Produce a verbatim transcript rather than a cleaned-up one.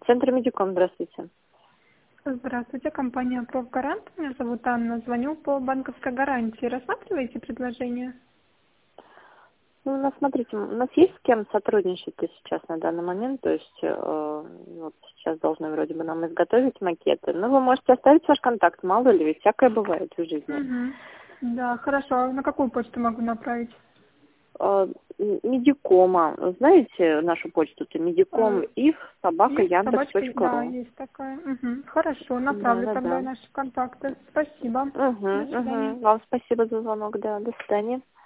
Центр Медиком, здравствуйте. Здравствуйте, компания «Профгарант». Меня зовут Анна. Звоню по банковской гарантии. Рассматриваете предложение? Ну, у нас, смотрите, у нас есть с кем сотрудничать сейчас на данный момент, то есть э, вот сейчас должны вроде бы нам изготовить макеты. Но вы можете оставить ваш контакт, мало ли, ведь всякое бывает в жизни. Угу. Да, хорошо. А на какую почту могу направить? Э, Медикома, знаете нашу почту-то? Медиком Э, их собака Есть яндекс собачка? точка Да, ру. есть такая. Угу. Хорошо, Да, направлю да, тогда да. наши контакты. Спасибо. Угу, До свидания. угу. Вам спасибо за звонок, да, до свидания.